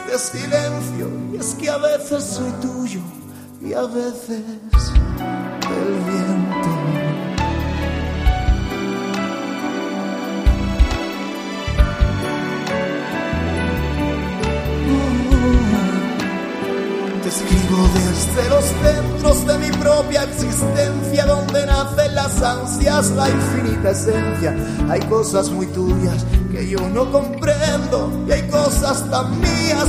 de silencio. Y es que a veces soy tuyo y a veces del viento. Te escribo desde los centros de mi propia existencia, donde nacen las ansias, la infinita esencia. Hay cosas muy tuyas que yo no comprendo y hay cosas tan mías